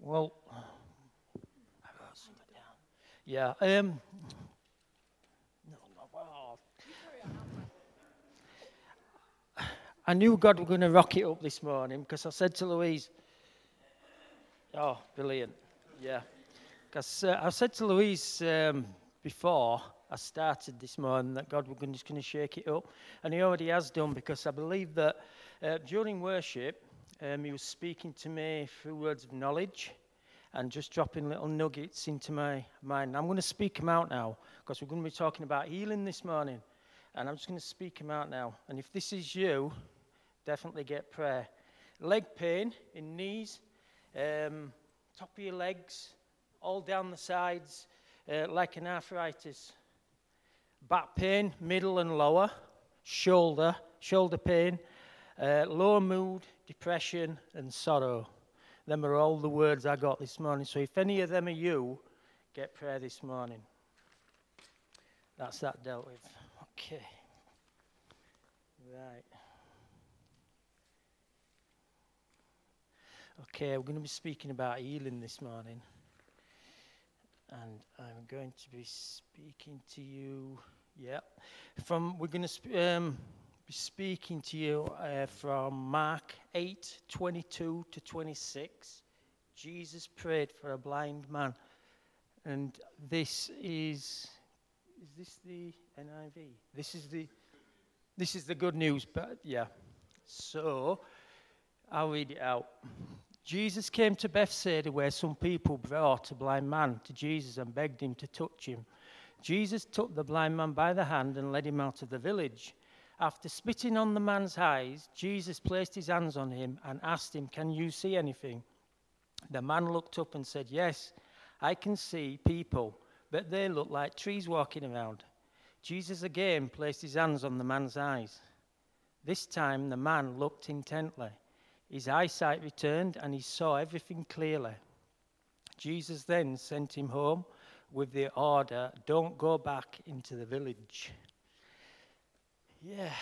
Well, I wrote something down. Yeah. I knew God was going to rock it up this morning because I said to Louise, "Oh, brilliant, yeah." Because I said to Louise before I started this morning that God was just going to shake it up, and He already has done. Because I believe that during worship, He was speaking to me through words of knowledge, and just dropping little nuggets into my mind. I'm going to speak them out now because we're going to be talking about healing this morning, and I'm just going to speak them out now. And if this is you, definitely get prayer. Leg pain in knees, top of your legs, all down the sides, like an arthritis. Back pain, middle and lower. Shoulder pain, low mood, depression, and sorrow. Them are all the words I got this morning. So if any of them are you, get prayer this morning. That's that dealt with. Okay. Right. Okay, we're going to be speaking about healing this morning. And I'm going to be speaking to you, we're going to be speaking to you from Mark 8:22 to 26. Jesus prayed for a blind man. And this is this the NIV? This is the good news, but yeah. So, I'll read it out. Jesus came to Bethsaida, where some people brought a blind man to Jesus and begged him to touch him. Jesus took the blind man by the hand and led him out of the village. After spitting on the man's eyes, Jesus placed his hands on him and asked him, "Can you see anything?" The man looked up and said, "Yes, I can see people, but they look like trees walking around." Jesus again placed his hands on the man's eyes. This time the man looked intently. His eyesight returned and he saw everything clearly. Jesus then sent him home with the order, "Don't go back into the village." Yeah.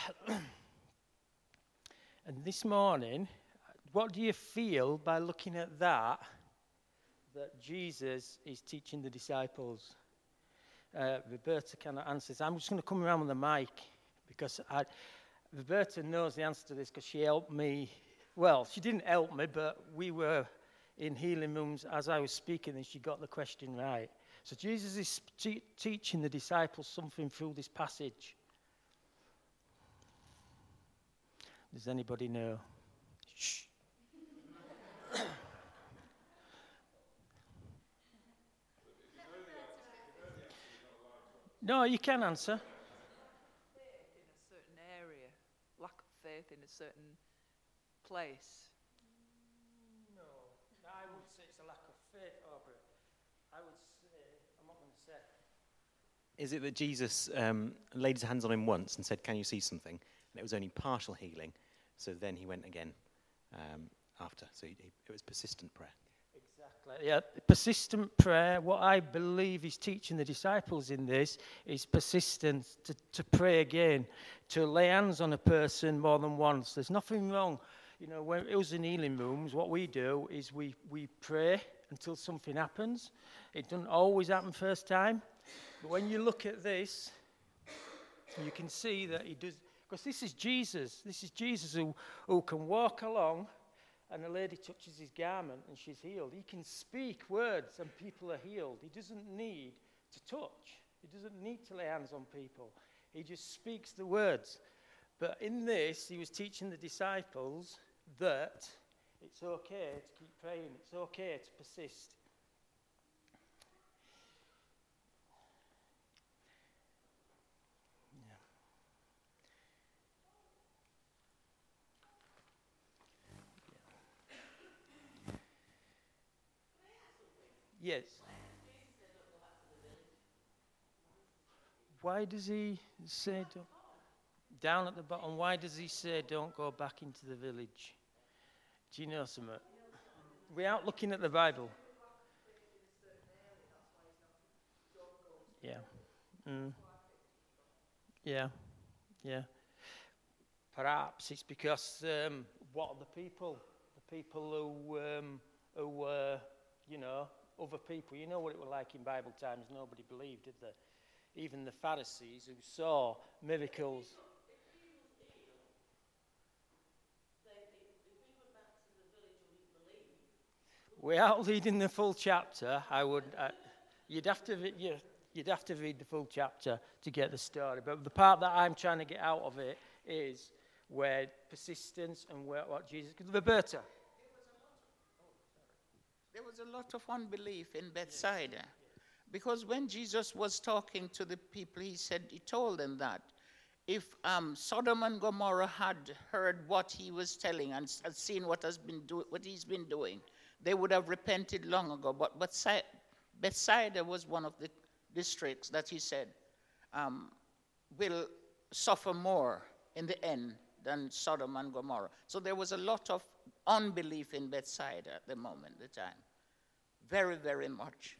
And this morning, what do you feel by looking at that Jesus is teaching the disciples? Roberta cannot answer this. I'm just going to come around with the mic because Roberta knows the answer to this because she helped me. Well, she didn't help me, but we were in healing rooms as I was speaking and she got the question right. So Jesus is teaching the disciples something through this passage. Does anybody know? Shh. No, you can answer. Faith in a certain area, lack of faith in a certain place. No, I would say it's a lack of faith, Aubrey. I would say, I'm not going to say. Is it that Jesus laid his hands on him once and said, "Can you see something?" And it was only partial healing, so then he went again after. So it was persistent prayer. Exactly, yeah. Persistent prayer, what I believe is teaching the disciples in this is persistence, to pray again, to lay hands on a person more than once. There's nothing wrong. You know, when it was in healing rooms, what we do is we pray until something happens. It doesn't always happen first time. But when you look at this, you can see that he does, because this is Jesus. This is Jesus who can walk along and a lady touches his garment and she's healed. He can speak words and people are healed. He doesn't need to touch. He doesn't need to lay hands on people. He just speaks the words. But in this, he was teaching the disciples that it's okay to keep praying. It's okay to persist. Yes. Why does he say down at the bottom? Why does he say don't go back into the village? Do you know something? We're out looking at the Bible. Yeah. Yeah. Perhaps it's because what are the people? The people who were other people. You know what it was like in Bible times. Nobody believed, did they? Even the Pharisees who saw miracles. Without reading the full chapter, you'd have to read the full chapter to get the story. But the part that I'm trying to get out of it is where persistence and what Jesus. Roberta. There was a lot of unbelief in Bethsaida, because when Jesus was talking to the people, he told them that if Sodom and Gomorrah had heard what he was telling and had seen what he's been doing, they would have repented long ago. But Bethsaida was one of the districts that he said will suffer more in the end than Sodom and Gomorrah. So there was a lot of unbelief in Bethsaida at the time. Very, very much.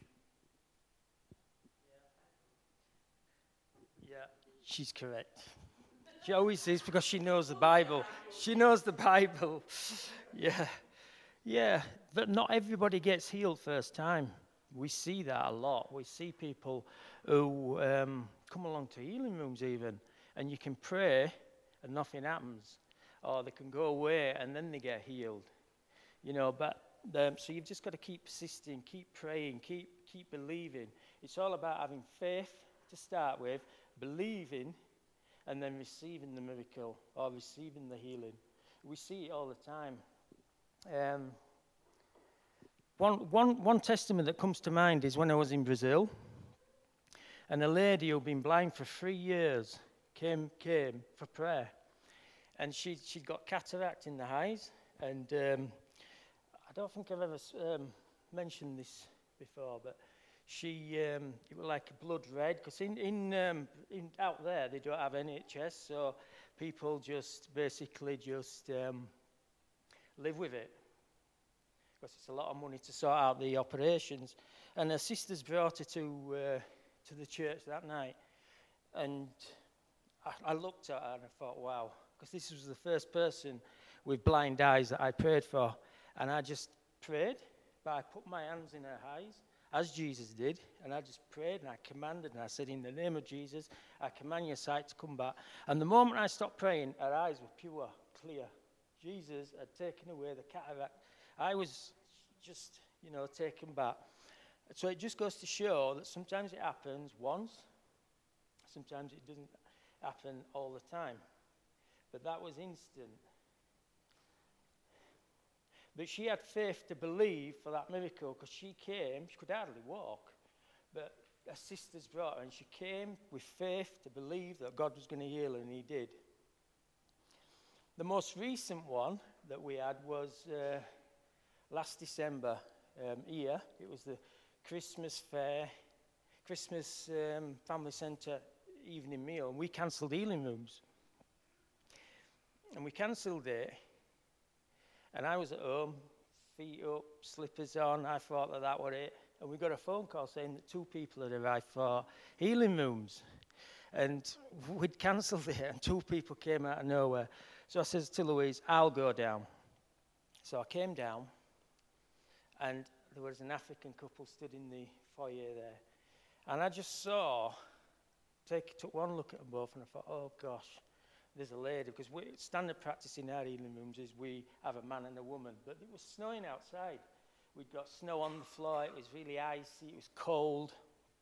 Yeah, she's correct. She always is, because she knows the Bible. She knows the Bible. Yeah, but not everybody gets healed first time. We see that a lot. We see people who come along to healing rooms even, and you can pray and nothing happens, or they can go away and then they get healed. So you've just got to keep persisting, keep praying, keep believing. It's all about having faith to start with, believing, and then receiving the miracle or receiving the healing. We see it all the time. One testament that comes to mind is when I was in Brazil, and a lady who'd been blind for 3 years came for prayer, and she'd got cataract in the eyes, and I don't think I've ever mentioned this before, but it was like a blood red, because in out there they don't have NHS, so people basically live with it, because it's a lot of money to sort out the operations. And her sisters brought her to the church that night, and I looked at her and I thought, wow, because this was the first person with blind eyes that I prayed for. And I just prayed, but I put my hands in her eyes, as Jesus did, and I just prayed and I commanded, and I said, in the name of Jesus, I command your sight to come back. And the moment I stopped praying, her eyes were pure, clear. Jesus had taken away the cataract. I was just, taken back. So it just goes to show that sometimes it happens once, sometimes it doesn't happen all the time. But that was instant. But she had faith to believe for that miracle, because she could hardly walk, but her sisters brought her, and she came with faith to believe that God was going to heal her, and he did. The most recent one that we had was last December here. It was the Christmas Family Centre evening meal, and we cancelled healing rooms. And we cancelled it. And I was at home, feet up, slippers on. I thought that was it. And we got a phone call saying that 2 people had arrived for healing rooms. And we'd cancelled it, and 2 people came out of nowhere. So I said to Louise, I'll go down. So I came down, and there was an African couple stood in the foyer there. And I just took one look at them both, and I thought, oh gosh. There's a lady, because standard practice in our healing rooms is we have a man and a woman, but it was snowing outside. We'd got snow on the floor, it was really icy, it was cold.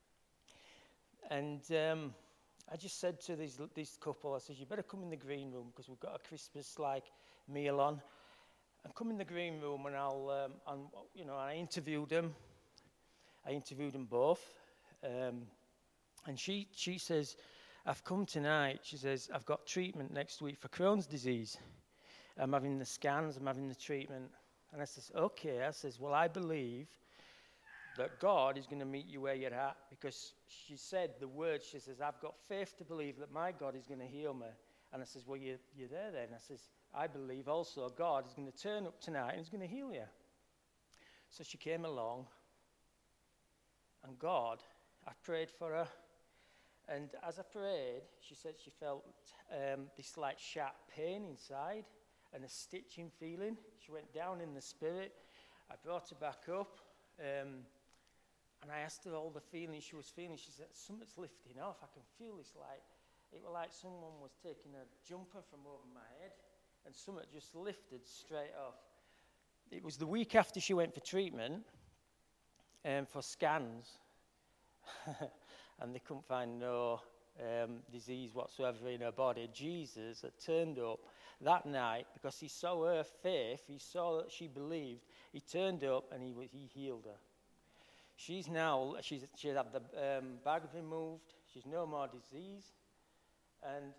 And I just said to this couple, I said, you better come in the green room, because we've got a Christmas-like meal on. And come in the green room, and I interviewed them. I interviewed them both. And she says, I've come tonight, she says, I've got treatment next week for Crohn's disease. I'm having the scans, I'm having the treatment. And I says, okay. I says, well, I believe that God is going to meet you where you're at, because she said the words, she says, I've got faith to believe that my God is going to heal me. And I says, well, you're there then. I says, I believe also God is going to turn up tonight and he's going to heal you. So she came along, and I prayed for her. And as I prayed, she said she felt this like sharp pain inside and a stitching feeling. She went down in the spirit. I brought her back up, And I asked her all the feelings she was feeling. She said, something's lifting off. I can feel this it was like someone was taking a jumper from over my head and something just lifted straight off. It was the week after she went for treatment for scans and they couldn't find no disease whatsoever in her body. Jesus had turned up that night because he saw her faith, he saw that she believed. He turned up and he healed her. She had the bag removed. She's no more disease. And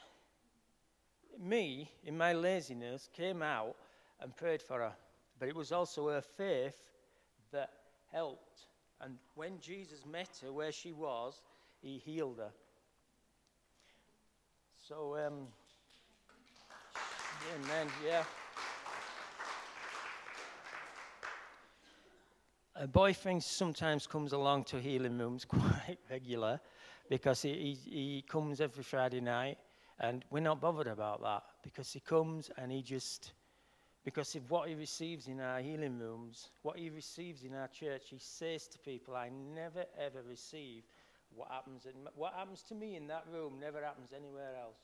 me, in my laziness, came out and prayed for her. But it was also her faith that helped. And when Jesus met her where she was, he healed her. So, amen, yeah. A boyfriend sometimes comes along to healing rooms quite regular because he comes every Friday night, and we're not bothered about that because he comes and because of what he receives in our healing rooms, what he receives in our church, he says to people, I never ever receive what happens to me in that room never happens anywhere else.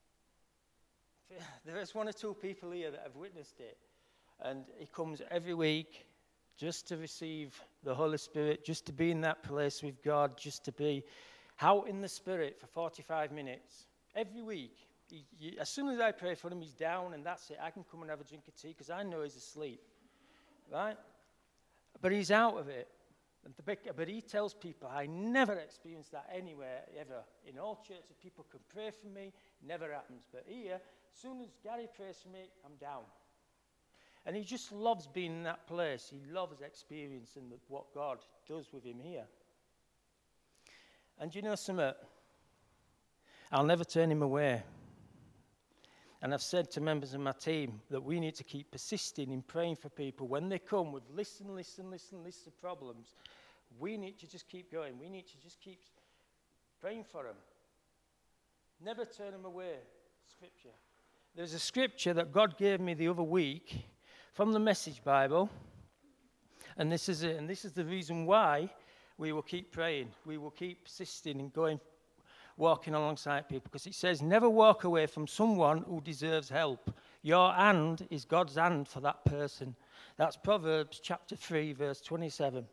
There's one or two people here that have witnessed it, and he comes every week just to receive the Holy Spirit, just to be in that place with God, just to be out in the Spirit for 45 minutes every week. As soon as I pray for him, he's down, and that's it. I can come and have a drink of tea because I know he's asleep, right? But he's out of it. But he tells people, I never experienced that anywhere, ever. In all churches, people can pray for me. It never happens. But here, as soon as Gary prays for me, I'm down. And he just loves being in that place. He loves experiencing what God does with him here. And you know something? I'll never turn him away. And I've said to members of my team that we need to keep persisting in praying for people. When they come with lists of problems, we need to just keep going. We need to just keep praying for them. Never turn them away. Scripture. There's a scripture that God gave me the other week from the Message Bible. And this is it. And this is the reason why we will keep praying. We will keep persisting in walking alongside people, because it says, never walk away from someone who deserves help. Your hand is God's hand for that person. That's Proverbs chapter 3, verse 27.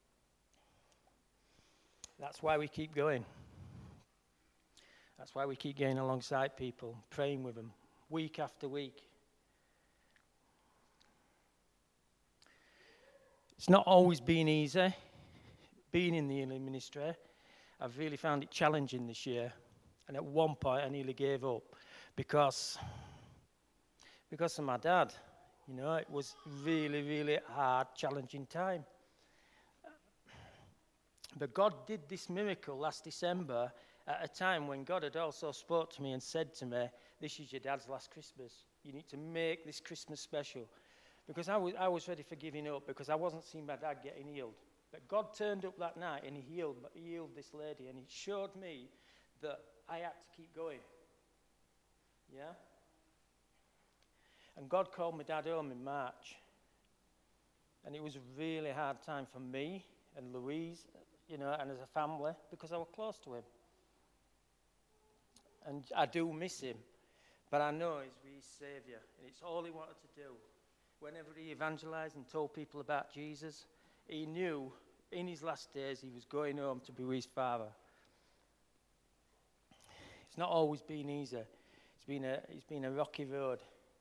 That's why we keep going. That's why we keep going alongside people, praying with them, week after week. It's not always been easy, being in the healing ministry. I've really found it challenging this year. And at one point, I nearly gave up because of my dad. You know, it was really, really hard, challenging time. But God did this miracle last December at a time when God had also spoke to me and said to me, this is your dad's last Christmas. You need to make this Christmas special. Because I was ready for giving up because I wasn't seeing my dad getting healed. But God turned up that night and he healed this lady, and he showed me that I had to keep going. Yeah? And God called my dad home in March. And it was a really hard time for me and Louise, you know, and as a family, because I was close to him. And I do miss him, but I know he's his Saviour, and it's all he wanted to do. Whenever he evangelized and told people about Jesus, he knew in his last days he was going home to be with his Father. It's not always been easy. It's been a rocky road.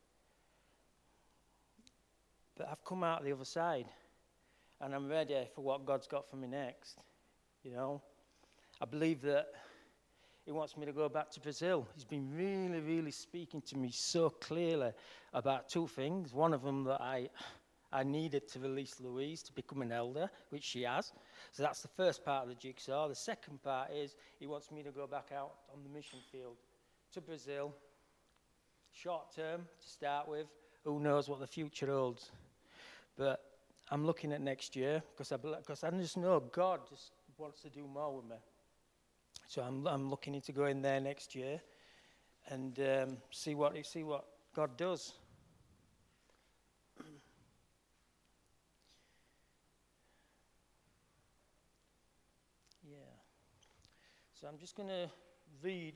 But I've come out the other side, and I'm ready for what God's got for me next. You know, I believe that he wants me to go back to Brazil. He's been really, really speaking to me so clearly about two things. One of them, that I needed to release Louise to become an elder, which she has. So that's the first part of the jigsaw. The second part is he wants me to go back out on the mission field to Brazil. Short term to start with. Who knows what the future holds. But I'm looking at next year because I just know God just wants to do more with me. So I'm looking into going there next year and see what God does. So I'm just going to read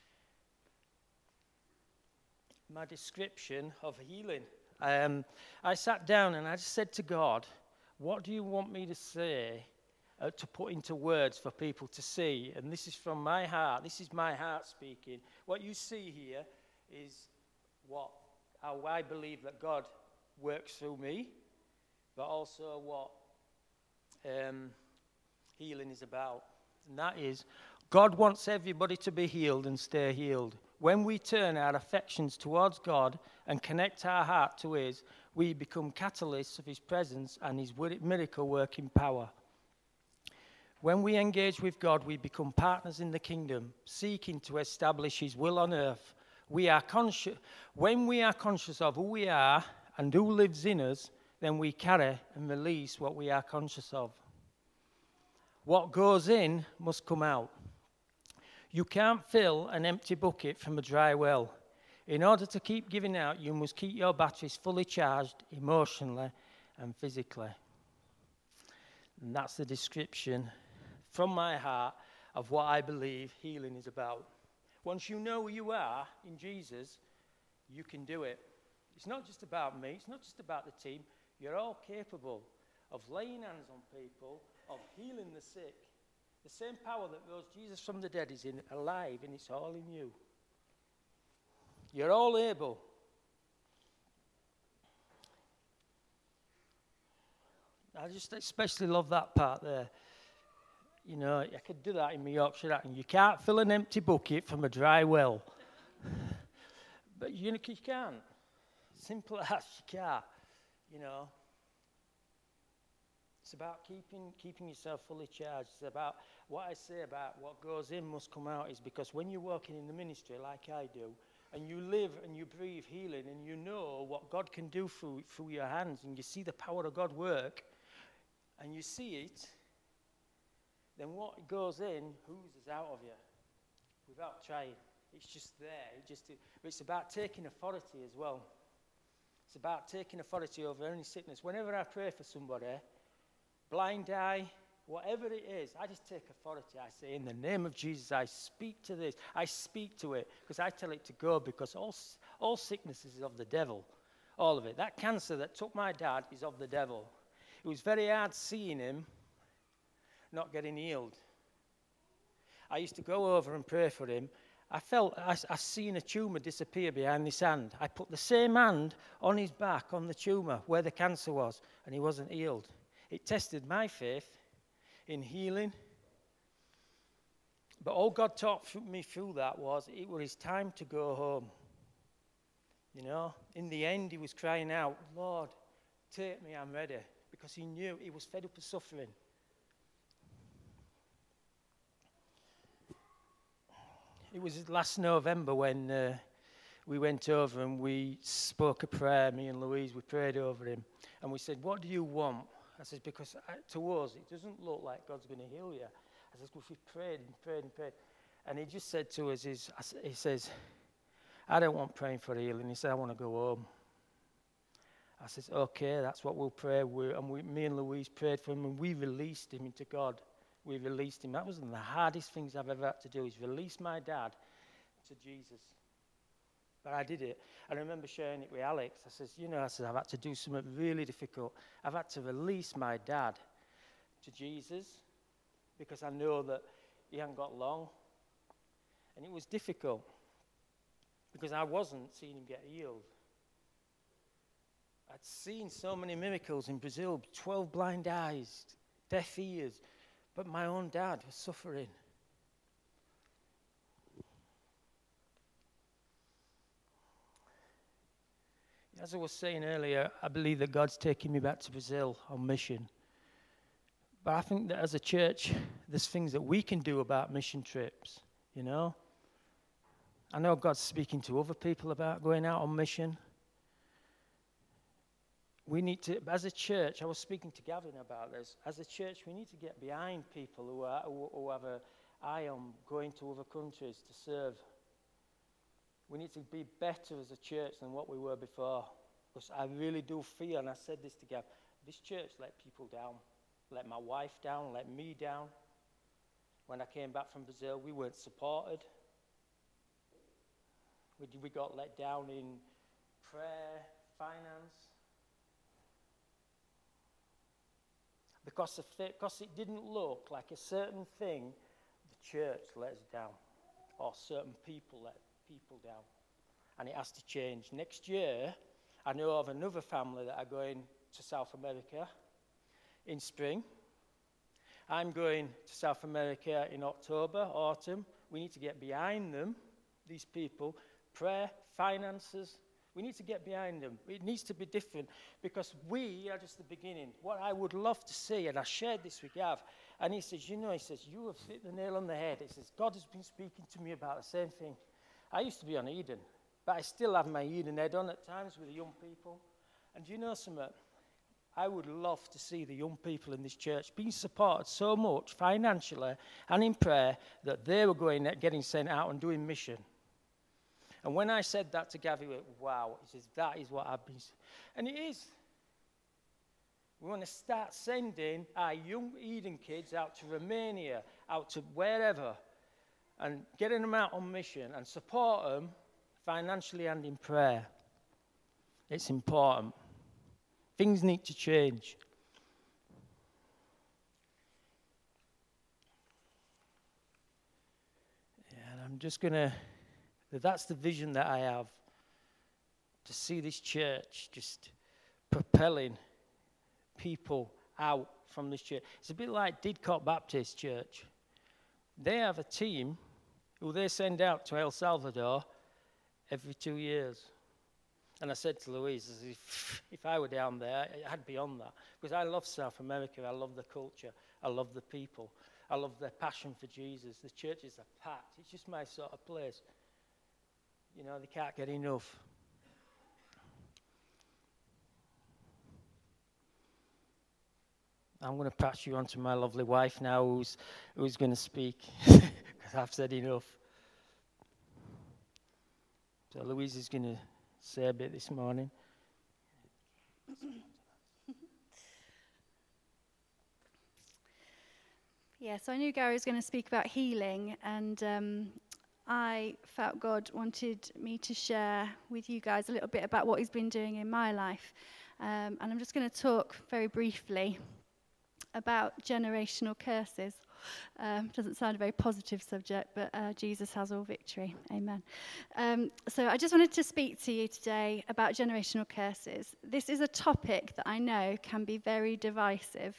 my description of healing. I sat down and I just said to God, what do you want me to say, to put into words for people to see? And this is from my heart. This is my heart speaking. What you see here is how I believe that God works through me, but also what healing is about. And that is, God wants everybody to be healed and stay healed. When we turn our affections towards God and connect our heart to His, we become catalysts of His presence and His miracle working power. When we engage with God, we become partners in the kingdom, seeking to establish His will on earth. When we are conscious of who we are and who lives in us, then we carry and release what we are conscious of. What goes in must come out. You can't fill an empty bucket from a dry well. In order to keep giving out, you must keep your batteries fully charged emotionally and physically. And that's the description from my heart of what I believe healing is about. Once you know who you are in Jesus, you can do it. It's not just about me. It's not just about the team. You're all capable of laying hands on people, of healing the sick. The same power that rose Jesus from the dead is alive, and it's all in you. You're all able. I just especially love that part there. You know, I could do that in my Yorkshire accent. You can't fill an empty bucket from a dry well. But you can't. Simple as you can't. You know. It's about keeping yourself fully charged. It's about what I say about what goes in must come out, is because when you're working in the ministry like I do, and you live and you breathe healing, and you know what God can do through your hands, and you see the power of God work, and you see it, then what goes in oozes out of you without trying. It's just there. It's about taking authority as well. It's about taking authority over any sickness. Whenever I pray for somebody, blind eye, whatever it is, I just take authority. I say, in the name of Jesus, I speak to this. I speak to it because I tell it to go, because all sickness is of the devil. All of it. That cancer that took my dad is of the devil. It was very hard seeing him not getting healed. I used to go over and pray for him. I seen a tumour disappear behind his hand. I put the same hand on his back, on the tumour, where the cancer was, and he wasn't healed. It tested my faith in healing. But all God taught me through that was it was his time to go home. You know, in the end, he was crying out, Lord, take me, I'm ready. Because he knew he was fed up of suffering. It was last November when we went over and we spoke a prayer, me and Louise, we prayed over him. And we said, what do you want? I said, because to us, it doesn't look like God's going to heal you. I said, well, we prayed and prayed and prayed. And he just said to us, he says, I don't want praying for healing. He said, I want to go home. I said, okay, that's what we'll pray. Me and Louise prayed for him, and we released him into God. We released him. That was one of the hardest things I've ever had to do, is release my dad to Jesus. But I did it. I remember sharing it with Alex. I said, I've had to do something really difficult. I've had to release my dad to Jesus because I know that he hadn't got long. And it was difficult because I wasn't seeing him get healed. I'd seen so many miracles in Brazil, 12 blind eyes, deaf ears, but my own dad was suffering. As I was saying earlier, I believe that God's taking me back to Brazil on mission. But I think that as a church, there's things that we can do about mission trips, you know. I know God's speaking to other people about going out on mission. We need to, as a church, I was speaking to Gavin about this, as a church we need to get behind people who have an eye on going to other countries to serve. We need to be better as a church than what we were before. Because I really do feel, and I said this to Gav, this church let people down. Let my wife down, let me down. When I came back from Brazil, we weren't supported. We got let down in prayer, finance. Because it didn't look like a certain thing, the church let us down, or certain people let people down. And it has to change. Next year, I know of another family that are going to South America in spring. I'm going to South America in October, autumn. We need to get behind them, these people. Prayer, finances, we need to get behind them. It needs to be different because we are just the beginning. What I would love to see, and I shared this with Gav, and he says, you have hit the nail on the head. He says, God has been speaking to me about the same thing. I used to be on Eden, but I still have my Eden head on at times with the young people. And do you know something? I would love to see the young people in this church being supported so much financially and in prayer that they were getting sent out and doing mission. And when I said that to Gav, he went, wow. He says, that is what I've been... And it is. We want to start sending our young Eden kids out to Romania, out to wherever, and getting them out on mission and support them financially and in prayer. It's important. Things need to change. Yeah, and I'm just going to... That's the vision that I have, to see this church just propelling people out from this church. It's a bit like Didcot Baptist Church. They have a team who they send out to El Salvador every 2 years. And I said to Louise, if I were down there, I'd be on that. Because I love South America, I love the culture, I love the people, I love their passion for Jesus. The churches are packed. It's just my sort of place. You know, they can't get enough. I'm going to pass you on to my lovely wife now, who's going to speak, because I've said enough. So Louise is going to say a bit this morning. Yeah, so I knew Gary was going to speak about healing, and I felt God wanted me to share with you guys a little bit about what he's been doing in my life. And I'm just going to talk very briefly about generational curses. Doesn't sound a very positive subject, but Jesus has all victory. Amen. So I just wanted to speak to you today about generational curses. This is a topic that I know can be very divisive.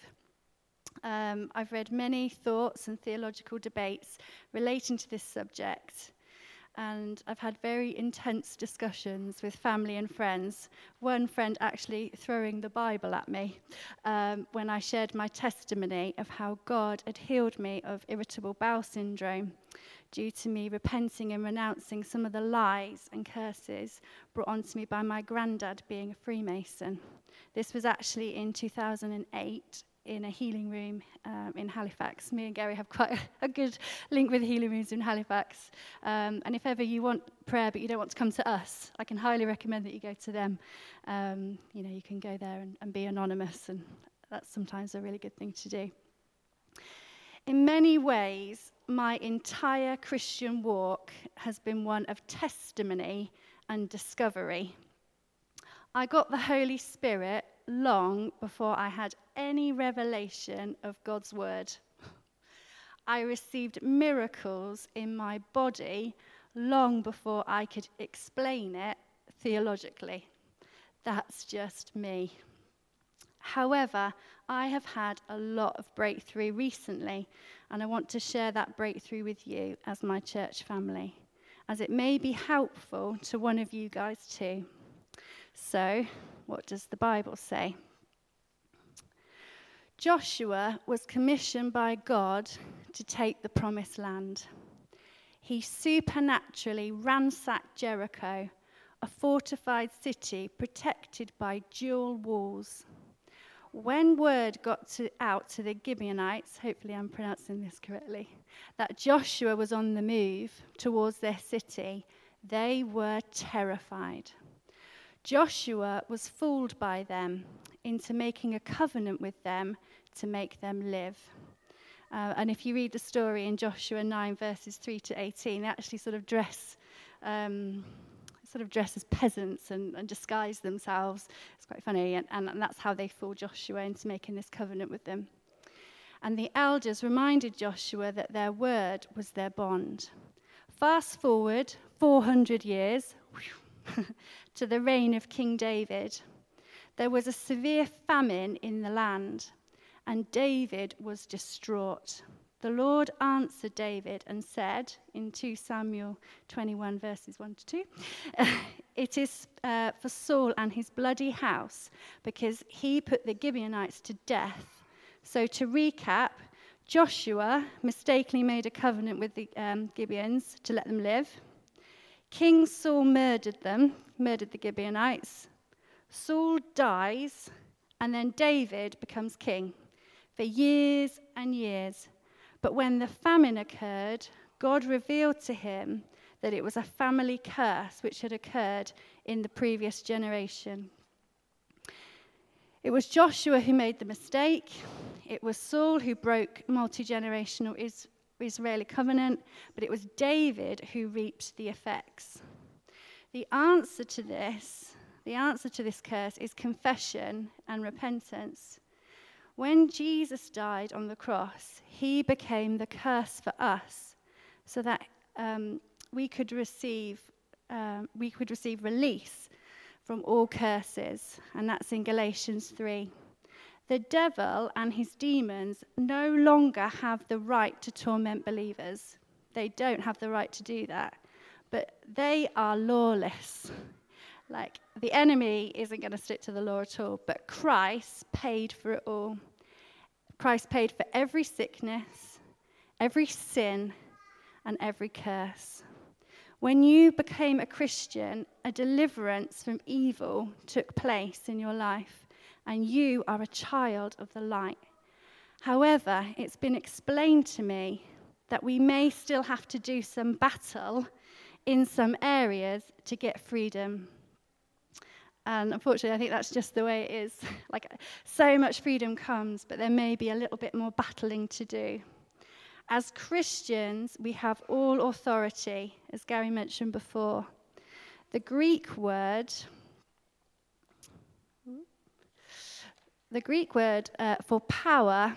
I've read many thoughts and theological debates relating to this subject, and I've had very intense discussions with family and friends. One friend actually throwing the Bible at me when I shared my testimony of how God had healed me of irritable bowel syndrome due to me repenting and renouncing some of the lies and curses brought onto me by my granddad being a Freemason. This was actually in 2008. In a healing room in Halifax. Me and Gary have quite a good link with healing rooms in Halifax. And if ever you want prayer but you don't want to come to us, I can highly recommend that you go to them. You can go there and be anonymous, and that's sometimes a really good thing to do. In many ways, my entire Christian walk has been one of testimony and discovery. I got the Holy Spirit long before I had any revelation of God's word. I received miracles in my body long before I could explain it theologically. That's just me. However, I have had a lot of breakthrough recently, and I want to share that breakthrough with you as my church family, as it may be helpful to one of you guys too. So, what does the Bible say? Joshua was commissioned by God to take the promised land. He supernaturally ransacked Jericho, a fortified city protected by dual walls. When word got out to the Gibeonites, hopefully I'm pronouncing this correctly, that Joshua was on the move towards their city, they were terrified. Joshua was fooled by them into making a covenant with them to make them live. And if you read the story in Joshua 9, verses 3 to 18, they actually sort of dress as peasants and disguise themselves. It's quite funny, and that's how they fool Joshua into making this covenant with them. And the elders reminded Joshua that their word was their bond. Fast forward 400 years to the reign of King David. There was a severe famine in the land, and David was distraught. The Lord answered David and said in 2 Samuel 21 verses 1 to 2, it is for Saul and his bloody house, because he put the Gibeonites to death. So to recap, Joshua mistakenly made a covenant with the Gibeons to let them live. King Saul murdered the Gibeonites. Saul dies, and then David becomes king for years and years. But when the famine occurred, God revealed to him that it was a family curse which had occurred in the previous generation. It was Joshua who made the mistake. It was Saul who broke multi-generational Israeli covenant, but it was David who reaped the effects. The answer to this curse is confession and repentance. When Jesus died on the cross, he became the curse for us, so that we could receive release from all curses, and that's in Galatians 3. The devil and his demons no longer have the right to torment believers. They don't have the right to do that, but they are lawless. Like, the enemy isn't going to stick to the law at all, but Christ paid for it all. Christ paid for every sickness, every sin, and every curse. When you became a Christian, a deliverance from evil took place in your life, and you are a child of the light. However, it's been explained to me that we may still have to do some battle in some areas to get freedom. And unfortunately, I think that's just the way it is. Like, so much freedom comes, but there may be a little bit more battling to do. As Christians, we have all authority, as Gary mentioned before. The Greek word for power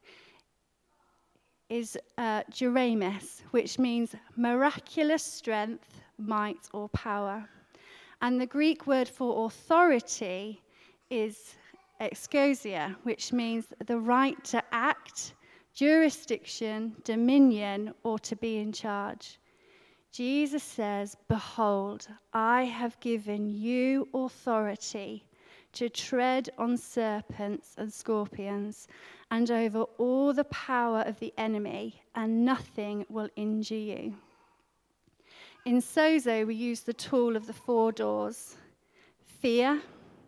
is dunamis, which means miraculous strength, might, or power. And the Greek word for authority is exousia, which means the right to act, jurisdiction, dominion, or to be in charge. Jesus says, "Behold, I have given you authority to tread on serpents and scorpions, and over all the power of the enemy, and nothing will injure you." In Sozo, we use the tool of the 4 doors: fear,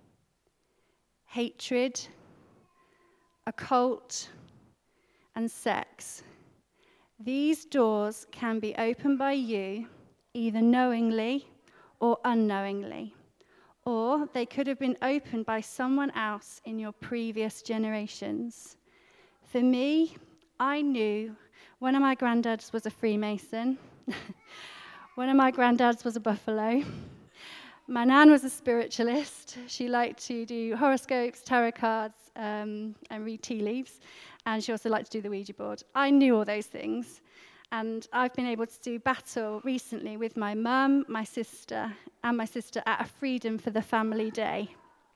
hatred, occult, and sex. These doors can be opened by you, either knowingly or unknowingly, or they could have been opened by someone else in your previous generations. For me, I knew one of my granddads was a Freemason. One of my granddads was a buffalo. My nan was a spiritualist. She liked to do horoscopes, tarot cards, and read tea leaves. And she also liked to do the Ouija board. I knew all those things. And I've been able to do battle recently with my mum, my sister, at a Freedom for the Family Day.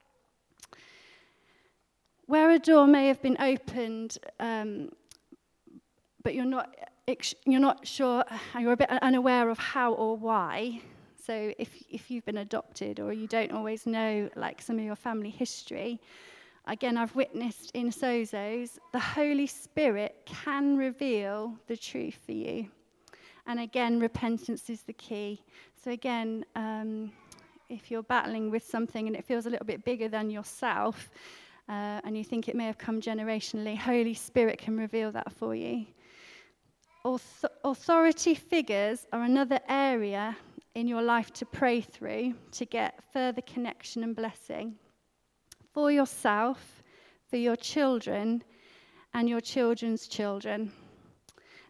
Where a door may have been opened, but you're not sure, you're a bit unaware of how or why. So if you've been adopted, or you don't always know like some of your family history, again, I've witnessed in Sozos, the Holy Spirit can reveal the truth for you. And again, repentance is the key. So again, if you're battling with something and it feels a little bit bigger than yourself, and you think it may have come generationally, Holy Spirit can reveal that for you. Authority figures are another area in your life to pray through to get further connection and blessing for yourself, for your children, and your children's children.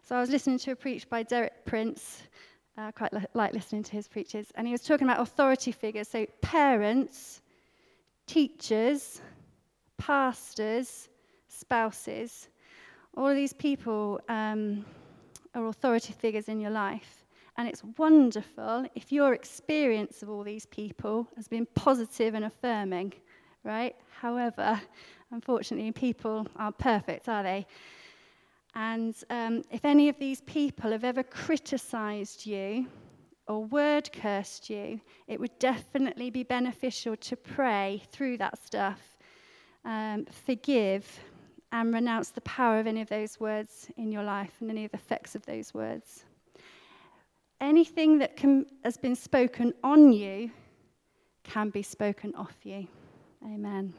So I was listening to a preach by Derek Prince. I quite like listening to his preaches. And he was talking about authority figures. So parents, teachers, pastors, spouses, all of these people are authority figures in your life. And it's wonderful if your experience of all these people has been positive and affirming, right? However, unfortunately, people aren't perfect, are they? And if any of these people have ever criticized you or word cursed you, it would definitely be beneficial to pray through that stuff, forgive, and renounce the power of any of those words in your life and any of the effects of those words. Anything that has been spoken on you can be spoken off you. Amen.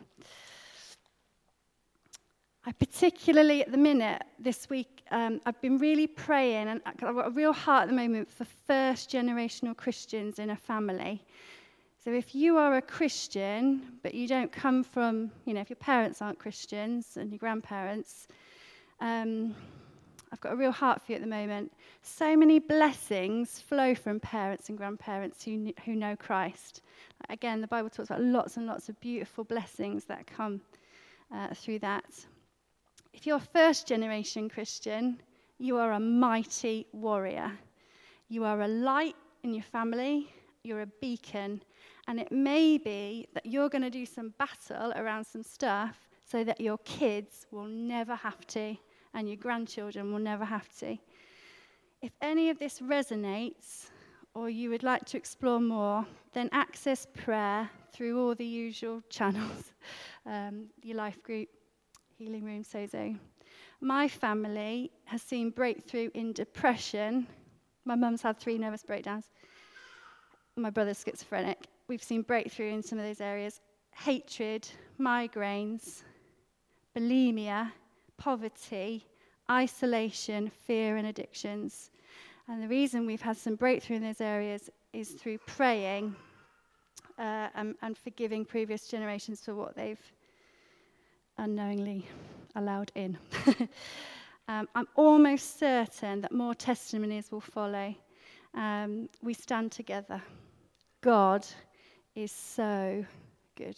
I particularly at the minute this week, I've been really praying, and I've got a real heart at the moment for first generational Christians in a family. So if you are a Christian, but you don't come from, if your parents aren't Christians and your grandparents, I've got a real heart for you at the moment. So many blessings flow from parents and grandparents who know Christ. Again, the Bible talks about lots and lots of beautiful blessings that come through that. If you're a first generation Christian, you are a mighty warrior. You are a light in your family, you're a beacon, and it may be that you're going to do some battle around some stuff so that your kids will never have to, and your grandchildren will never have to. If any of this resonates, or you would like to explore more, then access prayer through all the usual channels, your life group, Healing Room, Sozo. My family has seen breakthrough in depression. My mum's had 3 nervous breakdowns. My brother's schizophrenic. We've seen breakthrough in some of those areas. Hatred, migraines, bulimia, poverty, isolation, fear, and addictions. And the reason we've had some breakthrough in those areas is through praying and forgiving previous generations for what they've unknowingly allowed in. I'm almost certain that more testimonies will follow. We stand together. God is so good.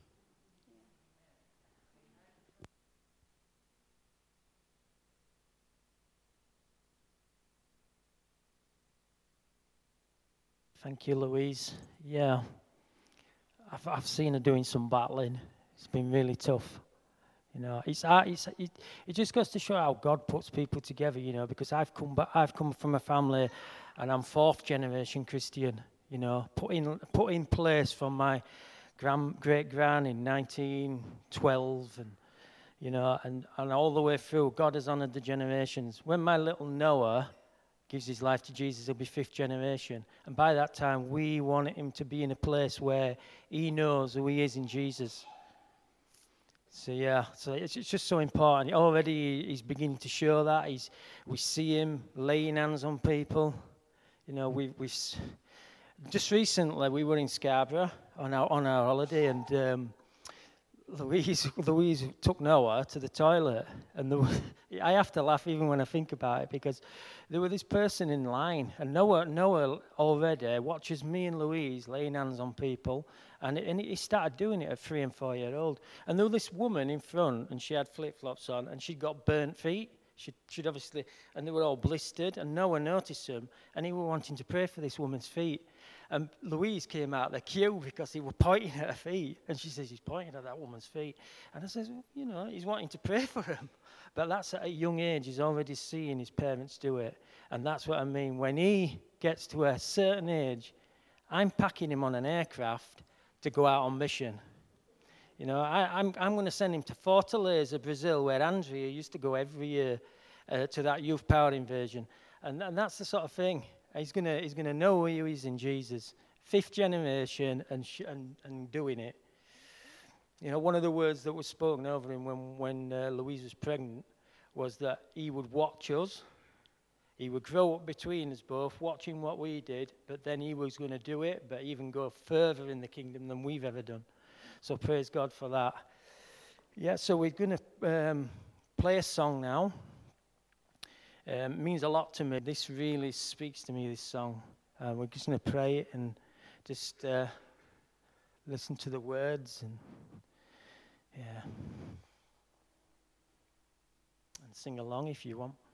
Thank you, Louise. Yeah, I've seen her doing some battling. It's been really tough. It just goes to show how God puts people together. Because I've come from a family, and I'm 4th generation Christian. Put in place from my great gran in 1912, and all the way through, God has honoured the generations. When my little Noah gives his life to Jesus, he'll be 5th generation. And by that time, we want him to be in a place where he knows who he is in Jesus. So it's just so important. Already he's beginning to show that. We see him laying hands on people. We've just recently we were in Scarborough on our holiday, and Louise took Noah to the toilet, and I have to laugh even when I think about it, because there was this person in line, and Noah already watches me and Louise laying hands on people, and he started doing it at 3 and 4 years old. And there was this woman in front, and she had flip-flops on, and she'd got burnt feet. She'd obviously, and they were all blistered, and Noah noticed them, and he was wanting to pray for this woman's feet. And Louise came out the queue because he was pointing at her feet. And she says, he's pointing at that woman's feet. And I says, he's wanting to pray for him. But that's at a young age. He's already seeing his parents do it. And that's what I mean. When he gets to a certain age, I'm packing him on an aircraft to go out on mission. I'm going to send him to Fortaleza, Brazil, where Andrea used to go every year to that youth power invasion. And that's the sort of thing. He's gonna know who he is in Jesus, 5th generation, and doing it. One of the words that was spoken over him when Louise was pregnant was that he would watch us. He would grow up between us both, watching what we did, but then he was going to do it, but even go further in the kingdom than we've ever done. So praise God for that. Yeah, so we're going to play a song now. Means a lot to me. This really speaks to me, this song. We're just going to pray it and just listen to the words and and sing along if you want.